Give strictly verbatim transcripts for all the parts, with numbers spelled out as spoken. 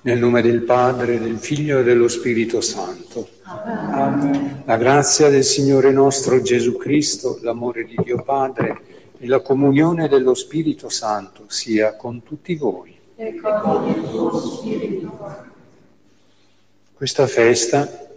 Nel nome del Padre, del Figlio e dello Spirito Santo. Amen. La grazia del Signore nostro Gesù Cristo, l'amore di Dio Padre e la comunione dello Spirito Santo sia con tutti voi. E con il tuo spirito. Questa festa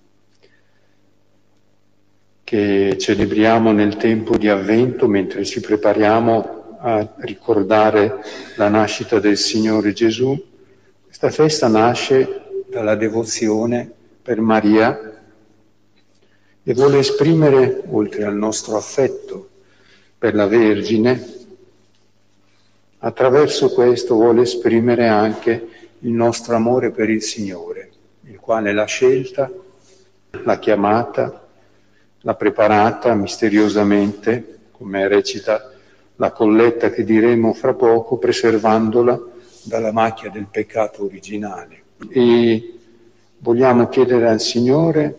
che celebriamo nel tempo di Avvento, mentre ci prepariamo a ricordare la nascita del Signore Gesù, questa festa nasce dalla devozione per Maria e vuole esprimere, oltre al nostro affetto per la Vergine, attraverso questo vuole esprimere anche il nostro amore per il Signore, il quale l'ha scelta, l'ha chiamata, l'ha preparata misteriosamente, come recita la colletta che diremo fra poco, preservandola dalla macchia del peccato originale. E vogliamo chiedere al Signore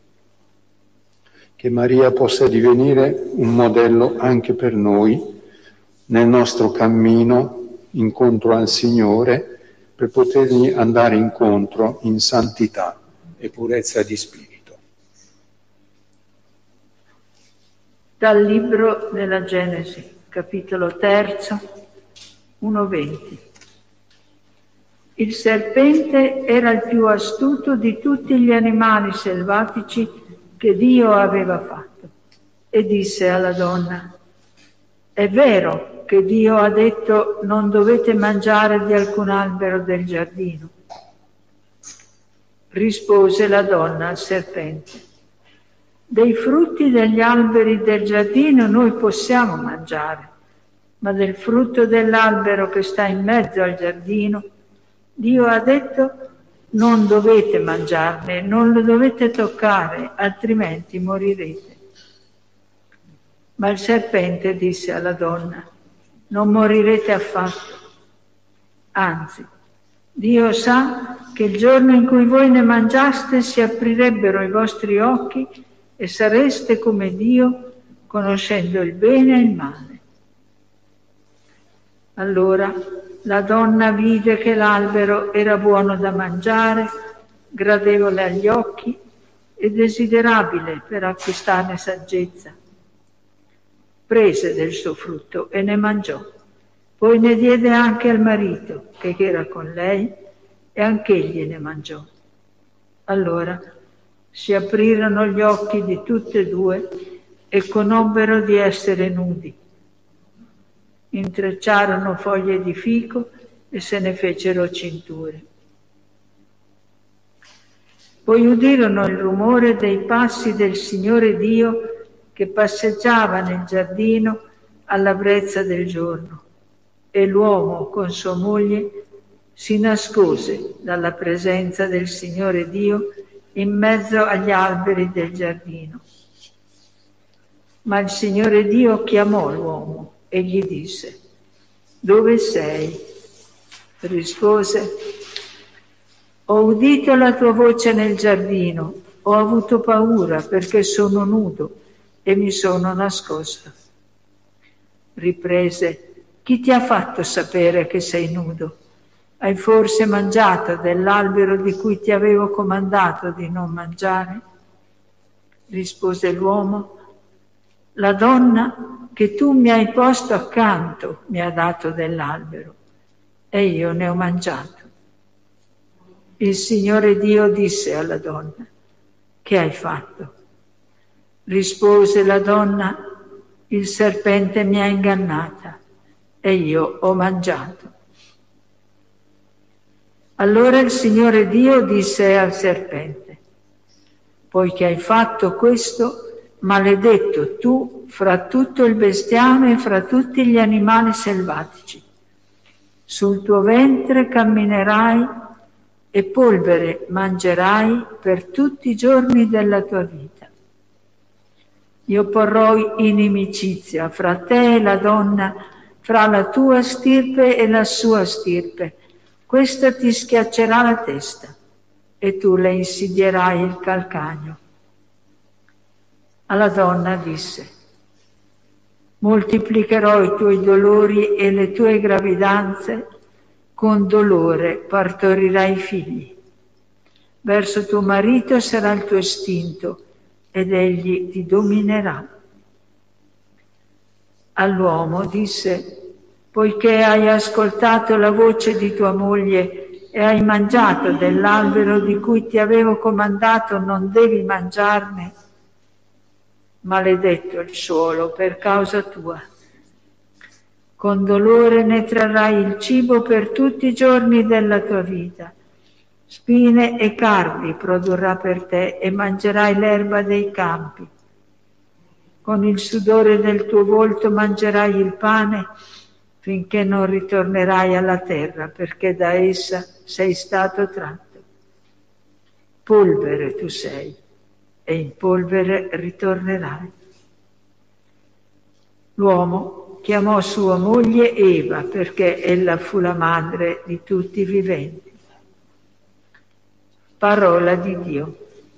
che Maria possa divenire un modello anche per noi nel nostro cammino incontro al Signore, per potergli andare incontro in santità e purezza di spirito. Dal libro della Genesi, capitolo terzo, uno venti. Il serpente era il più astuto di tutti gli animali selvatici che Dio aveva fatto e disse alla donna: è vero che Dio ha detto non dovete mangiare di alcun albero del giardino? Rispose la donna al serpente: dei frutti degli alberi del giardino noi possiamo mangiare, ma del frutto dell'albero che sta in mezzo al giardino Dio ha detto non dovete mangiarne, non lo dovete toccare, altrimenti morirete. Ma il serpente disse alla donna: non morirete affatto. Anzi, Dio sa che il giorno in cui voi ne mangiaste si aprirebbero i vostri occhi e sareste come Dio, conoscendo il bene e il male. Allora la donna vide che l'albero era buono da mangiare, gradevole agli occhi e desiderabile per acquistarne saggezza. Prese del suo frutto e ne mangiò. Poi ne diede anche al marito che era con lei e anch'egli ne mangiò. Allora si aprirono gli occhi di tutte e due e conobbero di essere nudi. Intrecciarono foglie di fico e se ne fecero cinture. Poi udirono il rumore dei passi del Signore Dio che passeggiava nel giardino alla brezza del giorno, e l'uomo con sua moglie si nascose dalla presenza del Signore Dio in mezzo agli alberi del giardino. Ma il Signore Dio chiamò l'uomo e gli disse: dove sei? Rispose: ho udito la tua voce nel giardino, ho avuto paura perché sono nudo e mi sono nascosto. Riprese: chi ti ha fatto sapere che sei nudo? Hai forse mangiato dell'albero di cui ti avevo comandato di non mangiare? Rispose l'uomo: la donna che tu mi hai posto accanto mi ha dato dell'albero e io ne ho mangiato. Il Signore Dio disse alla donna: che hai fatto? Rispose la donna: il serpente mi ha ingannata e io ho mangiato. Allora il Signore Dio disse al serpente: poiché hai fatto questo, maledetto tu fra tutto il bestiame e fra tutti gli animali selvatici. Sul tuo ventre camminerai e polvere mangerai per tutti i giorni della tua vita. Io porrò inimicizia fra te e la donna, fra la tua stirpe e la sua stirpe. Questa ti schiaccerà la testa e tu le insidierai il calcagno. Alla donna disse: moltiplicherò i tuoi dolori e le tue gravidanze, con dolore partorirai figli. Verso tuo marito sarà il tuo istinto ed egli ti dominerà. All'uomo disse: poiché hai ascoltato la voce di tua moglie e hai mangiato dell'albero di cui ti avevo comandato non devi mangiarne, maledetto il suolo per causa tua. Con dolore ne trarrai il cibo per tutti i giorni della tua vita. Spine e cardi produrrà per te e mangerai l'erba dei campi. Con il sudore del tuo volto mangerai il pane finché non ritornerai alla terra, perché da essa sei stato tratto. Polvere tu sei e in polvere ritornerai. L'uomo chiamò sua moglie Eva perché ella fu la madre di tutti i viventi. Parola di Dio.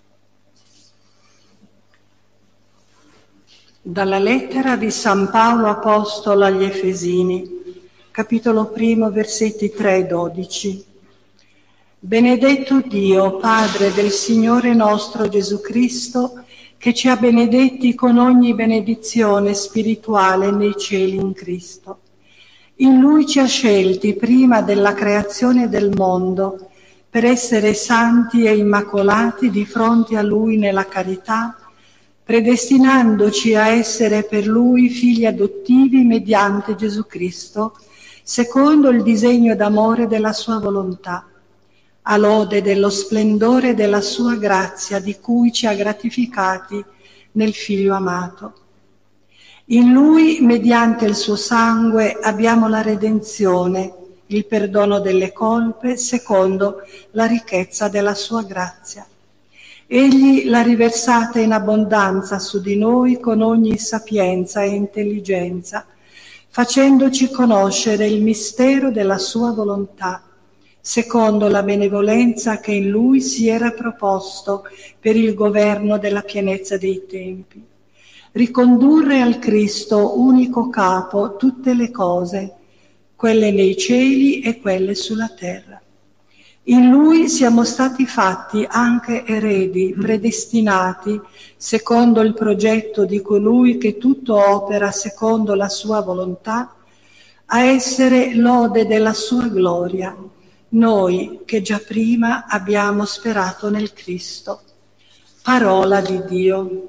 Dalla lettera di San Paolo Apostolo agli Efesini, capitolo primo, versetti tre e dodici. Benedetto Dio, Padre del Signore nostro Gesù Cristo, che ci ha benedetti con ogni benedizione spirituale nei cieli in Cristo. In Lui ci ha scelti prima della creazione del mondo, per essere santi e immacolati di fronte a Lui nella carità, predestinandoci a essere per Lui figli adottivi mediante Gesù Cristo, secondo il disegno d'amore della Sua volontà, a lode dello splendore della Sua grazia di cui ci ha gratificati nel Figlio amato. In Lui, mediante il Suo sangue, abbiamo la redenzione, il perdono delle colpe, secondo la ricchezza della Sua grazia. Egli l'ha riversata in abbondanza su di noi con ogni sapienza e intelligenza, facendoci conoscere il mistero della Sua volontà, secondo la benevolenza che in Lui si era proposto per il governo della pienezza dei tempi. Ricondurre al Cristo, unico capo, tutte le cose, quelle nei cieli e quelle sulla terra. In Lui siamo stati fatti anche eredi, predestinati, secondo il progetto di colui che tutto opera secondo la Sua volontà, a essere lode della Sua gloria, noi che già prima abbiamo sperato nel Cristo. Parola di Dio.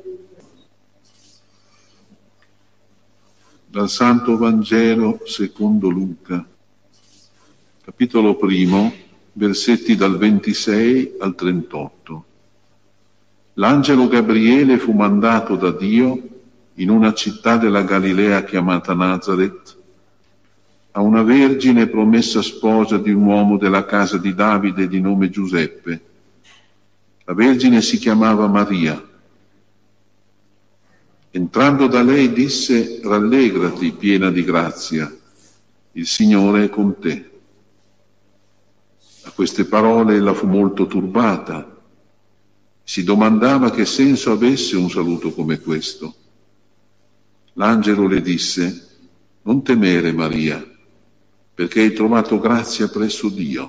Dal Santo Vangelo secondo Luca, capitolo primo, versetti dal ventisei al trentotto. L'angelo Gabriele fu mandato da Dio in una città della Galilea chiamata Nazaret, a una vergine promessa sposa di un uomo della casa di Davide di nome Giuseppe. La vergine si chiamava Maria. Entrando da lei disse: rallegrati, piena di grazia, il Signore è con te. A queste parole ella fu molto turbata, si domandava che senso avesse un saluto come questo. L'angelo le disse: non temere, Maria, perché hai trovato grazia presso Dio.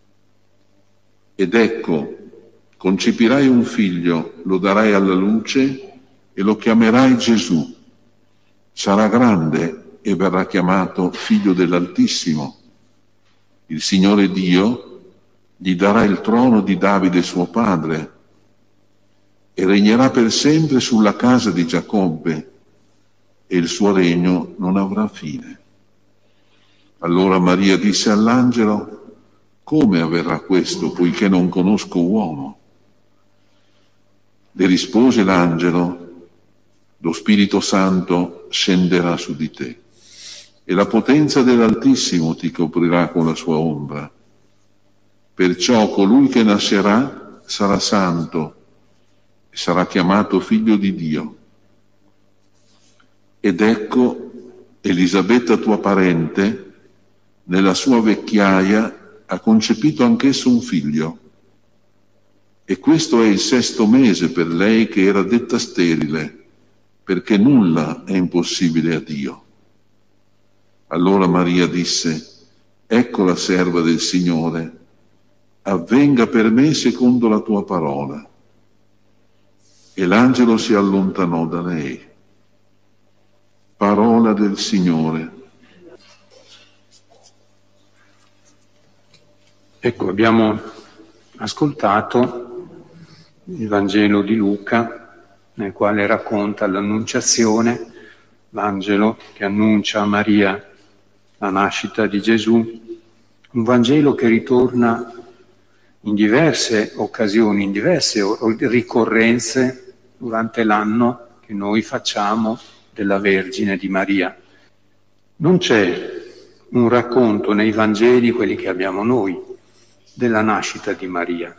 Ed ecco, concepirai un figlio, lo darai alla luce e lo chiamerai Gesù. Sarà grande e verrà chiamato Figlio dell'Altissimo. Il Signore Dio gli darà il trono di Davide suo padre e regnerà per sempre sulla casa di Giacobbe e il suo regno non avrà fine. Allora Maria disse all'angelo: come avverrà questo, poiché non conosco uomo? Le rispose l'angelo: lo Spirito Santo scenderà su di te e la potenza dell'Altissimo ti coprirà con la sua ombra. Perciò colui che nascerà sarà santo e sarà chiamato figlio di Dio. Ed ecco, Elisabetta tua parente, nella sua vecchiaia, ha concepito anch'esso un figlio. E questo è il sesto mese per lei che era detta sterile, perché nulla è impossibile a Dio. Allora Maria disse: ecco la serva del Signore, avvenga per me secondo la tua parola. E l'angelo si allontanò da lei. Parola del Signore. Ecco, abbiamo ascoltato il Vangelo di Luca, nel quale racconta l'Annunciazione, l'angelo che annuncia a Maria la nascita di Gesù, un Vangelo che ritorna in diverse occasioni, in diverse ricorrenze durante l'anno che noi facciamo della Vergine di Maria. Non c'è un racconto nei Vangeli, quelli che abbiamo noi, della nascita di Maria,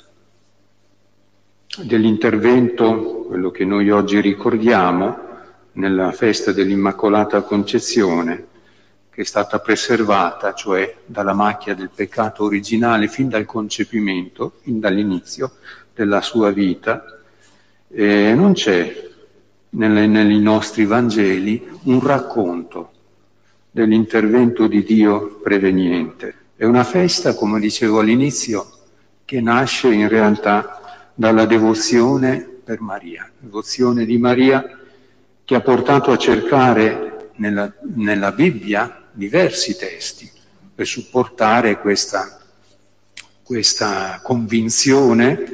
dell'intervento, quello che noi oggi ricordiamo, nella festa dell'Immacolata Concezione, che è stata preservata, cioè dalla macchia del peccato originale fin dal concepimento, fin dall'inizio della sua vita. E non c'è nelle, nei nostri Vangeli un racconto dell'intervento di Dio preveniente. È una festa, come dicevo all'inizio, che nasce in realtà dalla devozione per Maria, devozione di Maria che ha portato a cercare nella, nella Bibbia diversi testi per supportare questa, questa convinzione,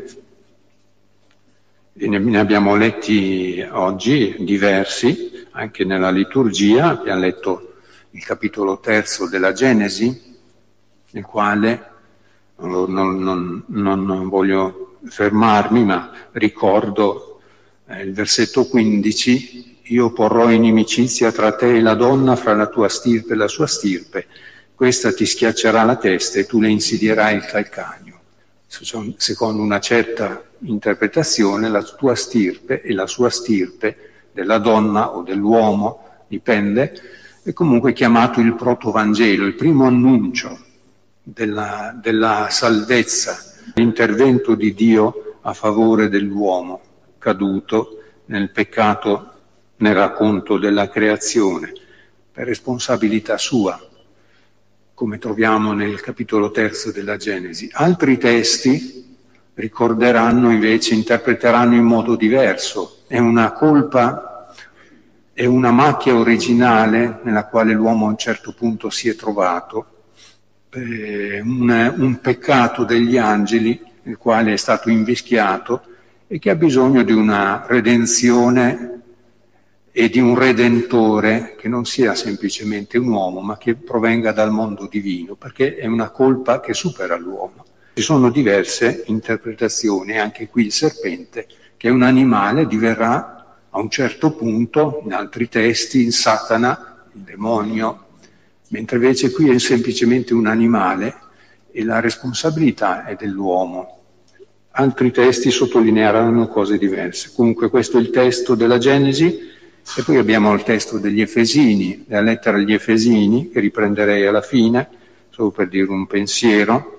e ne abbiamo letti oggi diversi, anche nella liturgia. Abbiamo letto il capitolo terzo della Genesi, nel quale non, non, non, non voglio fermarmi, ma ricordo eh, il versetto quindici: io porrò inimicizia tra te e la donna, fra la tua stirpe e la sua stirpe, questa ti schiaccerà la testa e tu le insidierai il calcagno. Secondo una certa interpretazione, la tua stirpe e la sua stirpe, della donna o dell'uomo, dipende, è comunque chiamato il protovangelo, il primo annuncio della, della salvezza, l'intervento di Dio a favore dell'uomo caduto nel peccato, nel racconto della creazione, per responsabilità sua, come troviamo nel capitolo terzo della Genesi. Altri testi ricorderanno invece, interpreteranno in modo diverso. È una colpa, è una macchia originale nella quale l'uomo a un certo punto si è trovato, eh, un, un peccato degli angeli nel quale è stato invischiato e che ha bisogno di una redenzione e di un redentore che non sia semplicemente un uomo, ma che provenga dal mondo divino, perché è una colpa che supera l'uomo. Ci sono diverse interpretazioni, anche qui il serpente, che è un animale, diverrà a un certo punto, in altri testi, il Satana, il demonio, mentre invece qui è semplicemente un animale e la responsabilità è dell'uomo. Altri testi sottolineeranno cose diverse. Comunque questo è il testo della Genesi. E poi abbiamo il testo degli Efesini, la lettera agli Efesini, che riprenderei alla fine, solo per dire un pensiero.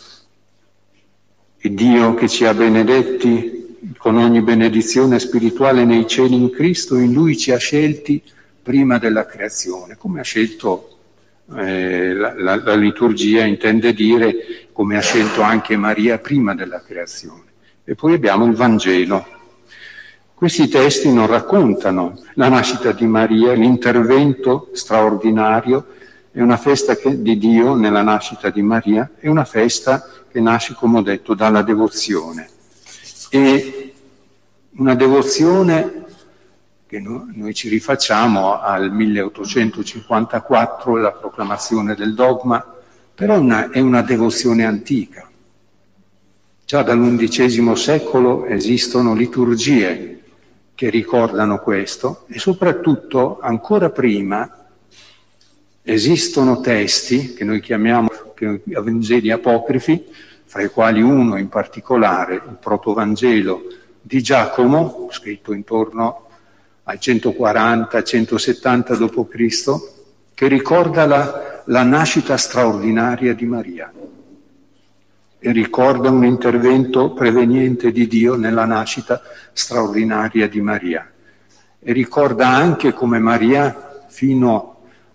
E Dio che ci ha benedetti con ogni benedizione spirituale nei cieli in Cristo, in Lui ci ha scelti prima della creazione. Come ha scelto eh, la, la, la liturgia intende dire come ha scelto anche Maria prima della creazione. E poi abbiamo il Vangelo. Questi testi non raccontano la nascita di Maria, l'intervento straordinario, è una festa che, di Dio nella nascita di Maria, è una festa che nasce, come ho detto, dalla devozione. E una devozione che no, noi ci rifacciamo al milleottocentocinquantaquattro, la proclamazione del dogma, però una, è una devozione antica. Già dall'undicesimo secolo esistono liturgie che ricordano questo, e soprattutto ancora prima esistono testi che noi chiamiamo Vangeli apocrifi, fra i quali uno in particolare, il protovangelo di Giacomo, scritto intorno al centoquaranta centosettanta dopo Cristo, che ricorda la, la nascita straordinaria di Maria e ricorda un intervento preveniente di Dio nella nascita straordinaria di Maria. E ricorda anche come Maria, fino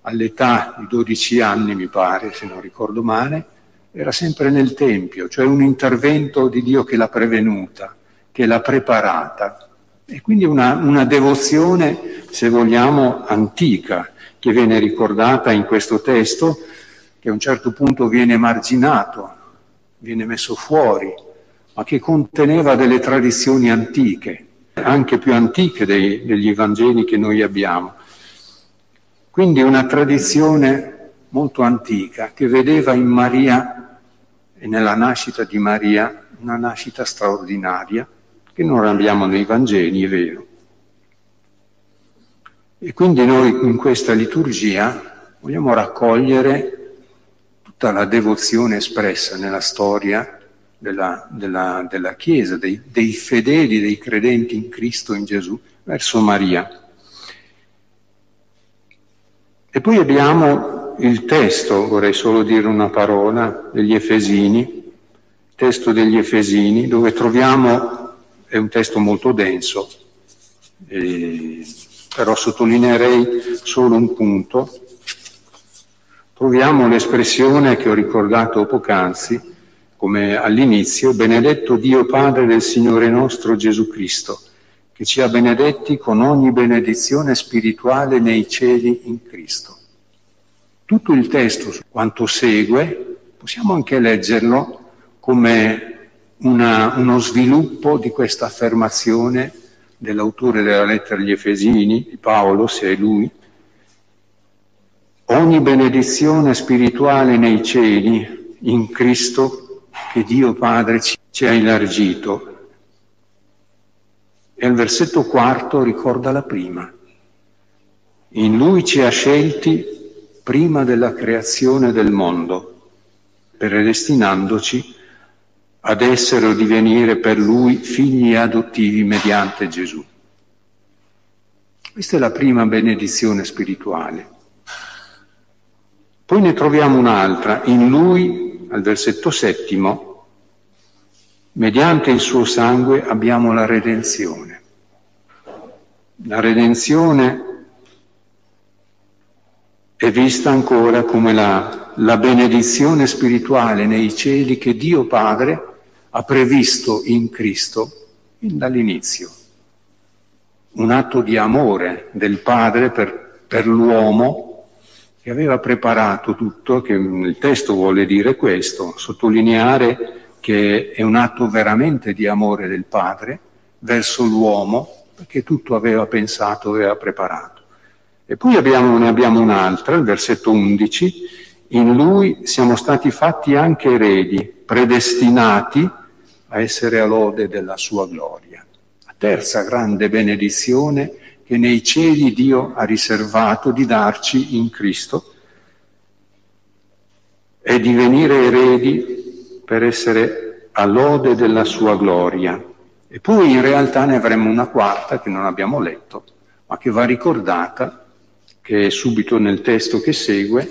all'età di dodici anni, mi pare, se non ricordo male, era sempre nel Tempio, cioè un intervento di Dio che l'ha prevenuta, che l'ha preparata. E quindi una, una devozione, se vogliamo, antica, che viene ricordata in questo testo, che a un certo punto viene marginato, viene messo fuori, ma che conteneva delle tradizioni antiche, anche più antiche dei, degli Evangeli che noi abbiamo. Quindi una tradizione molto antica che vedeva in Maria e nella nascita di Maria una nascita straordinaria che non abbiamo nei Vangeli, è vero. E quindi noi in questa liturgia vogliamo raccogliere tutta la devozione espressa nella storia della, della, della Chiesa, dei, dei fedeli, dei credenti in Cristo, in Gesù, verso Maria. E poi abbiamo il testo, vorrei solo dire una parola, degli Efesini, testo degli Efesini, dove troviamo, è un testo molto denso, eh, però sottolineerei solo un punto. Troviamo l'espressione che ho ricordato poc'anzi, come all'inizio: benedetto Dio Padre del Signore nostro Gesù Cristo, che ci ha benedetti con ogni benedizione spirituale nei cieli in Cristo. Tutto il testo, quanto segue, possiamo anche leggerlo come una, uno sviluppo di questa affermazione dell'autore della lettera agli Efesini, di Paolo, se è lui. Ogni benedizione spirituale nei cieli in Cristo che Dio Padre ci, ci ha elargito. E al versetto quarto ricorda la prima. In Lui ci ha scelti prima della creazione del mondo, predestinandoci ad essere o divenire per Lui figli adottivi mediante Gesù. Questa è la prima benedizione spirituale. Poi ne troviamo un'altra. In Lui, al versetto settimo, mediante il suo sangue abbiamo la redenzione. La redenzione è vista ancora come la, la benedizione spirituale nei cieli che Dio Padre ha previsto in Cristo dall'inizio. Un atto di amore del Padre per, per l'uomo, che aveva preparato tutto, che il testo vuole dire questo, sottolineare che è un atto veramente di amore del Padre verso l'uomo, perché tutto aveva pensato, aveva preparato. E poi abbiamo, ne abbiamo un'altra, il versetto undici, in Lui siamo stati fatti anche eredi, predestinati a essere a lode della sua gloria. La terza grande benedizione che nei cieli Dio ha riservato di darci in Cristo è di venire eredi per essere a lode della sua gloria. E poi in realtà ne avremo una quarta che non abbiamo letto, ma che va ricordata, che è subito nel testo che segue.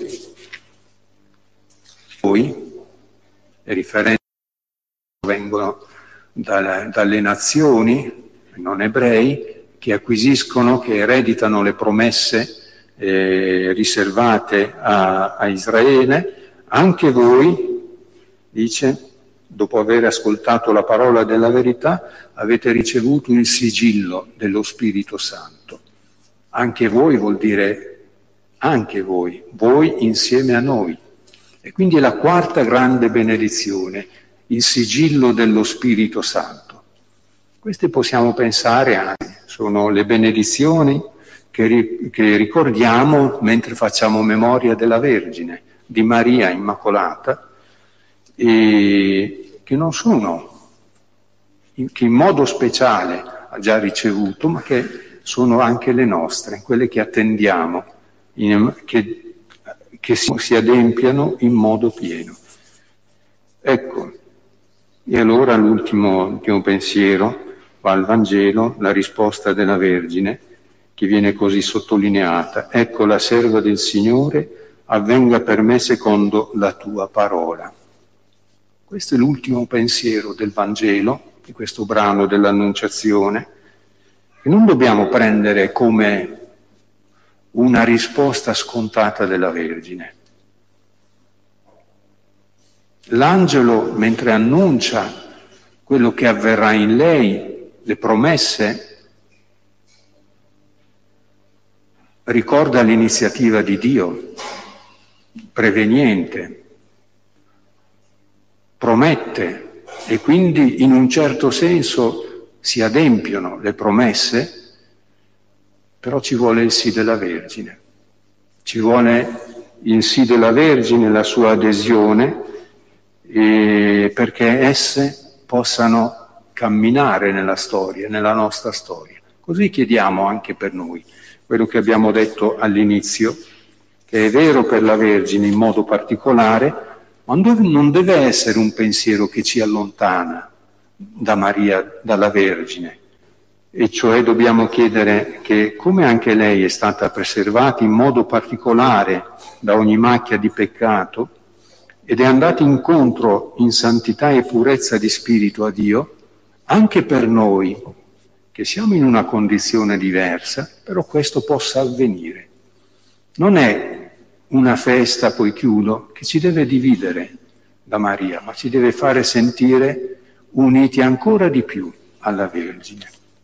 Poi le riferenze vengono da, dalle nazioni non ebrei, che acquisiscono, che ereditano le promesse eh, riservate a, a Israele. Anche voi, dice, dopo aver ascoltato la parola della verità, avete ricevuto il sigillo dello Spirito Santo. Anche voi vuol dire anche voi, voi insieme a noi. E quindi è la quarta grande benedizione, il sigillo dello Spirito Santo. Queste possiamo pensare anche, sono le benedizioni che, ri- che ricordiamo mentre facciamo memoria della Vergine, di Maria Immacolata, e che non sono, che in modo speciale ha già ricevuto, ma che sono anche le nostre, quelle che attendiamo, in, che, che si, si adempiano in modo pieno. Ecco, e allora l'ultimo, l'ultimo pensiero va al Vangelo, la risposta della Vergine, che viene così sottolineata: ecco la serva del Signore, avvenga per me secondo la tua parola. Questo è l'ultimo pensiero del Vangelo, di questo brano dell'Annunciazione, che non dobbiamo prendere come una risposta scontata della Vergine. L'angelo, mentre annuncia quello che avverrà in lei, le promesse, ricorda l'iniziativa di Dio, preveniente, promette, e quindi in un certo senso si adempiono le promesse, però ci vuole il sì della Vergine, ci vuole il sì della Vergine, la sua adesione, e perché esse possano camminare nella storia, nella nostra storia. Così chiediamo anche per noi, quello che abbiamo detto all'inizio, che è vero per la Vergine in modo particolare, ma non deve essere un pensiero che ci allontana da Maria, dalla Vergine, e cioè dobbiamo chiedere che, come anche lei è stata preservata in modo particolare da ogni macchia di peccato ed è andata incontro in santità e purezza di spirito a Dio, anche per noi, che siamo in una condizione diversa, però questo possa avvenire. Non è una festa, poi chiudo, che ci deve dividere da Maria, ma ci deve fare sentire uniti ancora di più alla Vergine.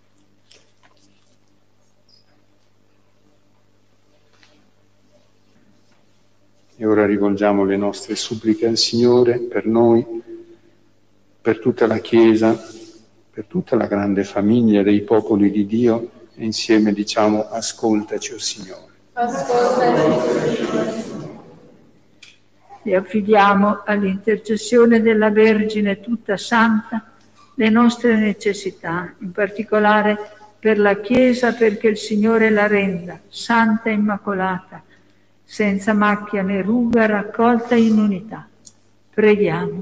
E ora rivolgiamo le nostre suppliche al Signore per noi, per tutta la Chiesa, per tutta la grande famiglia dei popoli di Dio, e insieme diciamo: ascoltaci, o Signore. Ascoltaci. E affidiamo all'intercessione della Vergine tutta santa le nostre necessità, in particolare per la Chiesa, perché il Signore la renda santa e immacolata, senza macchia né ruga, raccolta in unità. Preghiamo.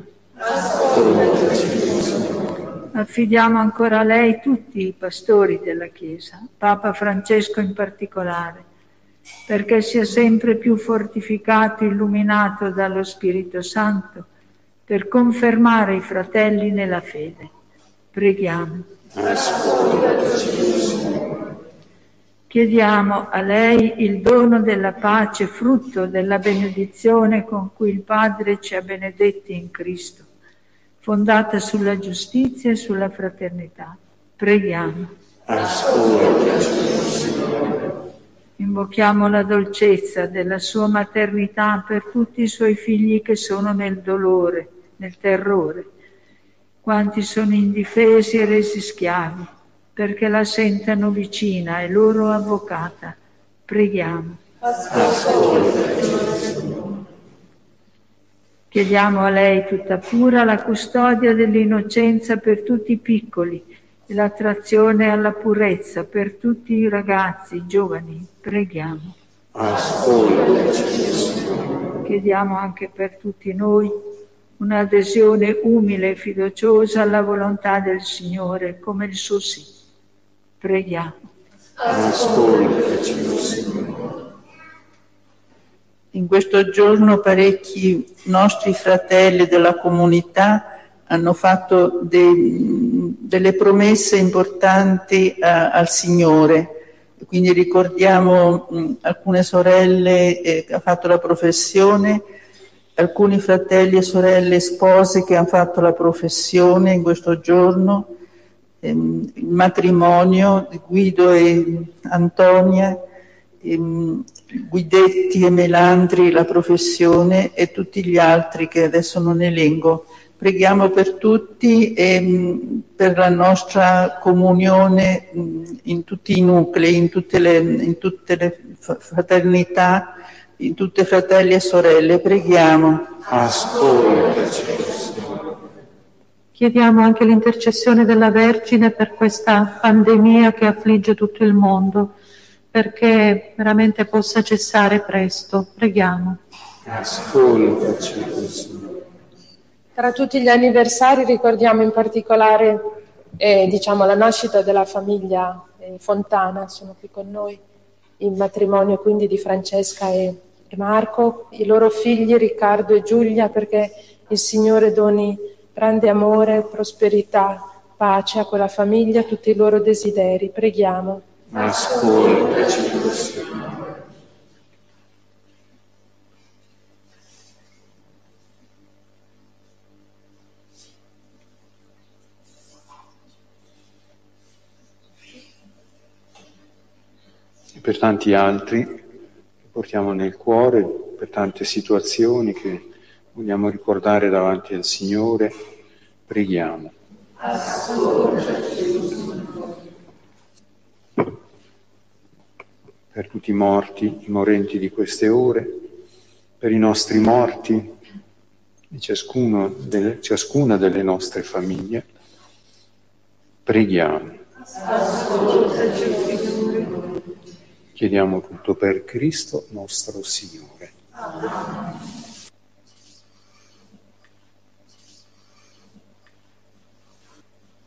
Affidiamo ancora a lei tutti i pastori della Chiesa, Papa Francesco in particolare, perché sia sempre più fortificato e illuminato dallo Spirito Santo per confermare i fratelli nella fede. Preghiamo. Chiediamo a lei il dono della pace, frutto della benedizione con cui il Padre ci ha benedetti in Cristo, fondata sulla giustizia e sulla fraternità. Preghiamo. Invochiamo la dolcezza della sua maternità per tutti i suoi figli che sono nel dolore, nel terrore, quanti sono indifesi e resi schiavi, perché la sentano vicina e loro avvocata. Preghiamo. Chiediamo a lei tutta pura la custodia dell'innocenza per tutti i piccoli e l'attrazione alla purezza per tutti i ragazzi, i giovani. Preghiamo. Chiediamo anche per tutti noi un'adesione umile e fiduciosa alla volontà del Signore, come il suo sì. Preghiamo. Ascoltaci, Signore. In questo giorno parecchi nostri fratelli della comunità hanno fatto de, delle promesse importanti a, al Signore. Quindi ricordiamo mh, alcune sorelle eh, che hanno fatto la professione, alcuni fratelli e sorelle sposi che hanno fatto la professione in questo giorno, ehm, il matrimonio di Guido e Antonia, ehm, Guidetti e Melandri, la professione, e tutti gli altri che adesso non elenco. Preghiamo per tutti e mh, per la nostra comunione mh, in tutti i nuclei, in tutte le, in tutte le fraternità, in tutte fratelli e sorelle. Preghiamo. Ascoltaci. Chiediamo anche l'intercessione della Vergine per questa pandemia che affligge tutto il mondo, perché veramente possa cessare presto. Preghiamo. Ascoltaci, Signore. Tra tutti gli anniversari ricordiamo in particolare eh, diciamo, la nascita della famiglia eh, Fontana, sono qui con noi, il matrimonio quindi di Francesca e, e Marco, i loro figli Riccardo e Giulia, perché il Signore doni grande amore, prosperità, pace a quella famiglia, tutti i loro desideri. Preghiamo. Ascoltaci, Signore. per tanti altri che portiamo nel cuore, per tante situazioni che vogliamo ricordare davanti al Signore, preghiamo. Per tutti i morti, i morenti di queste ore, per i nostri morti, di ciascuno delle, ciascuna delle nostre famiglie, preghiamo. Chiediamo tutto per Cristo nostro Signore.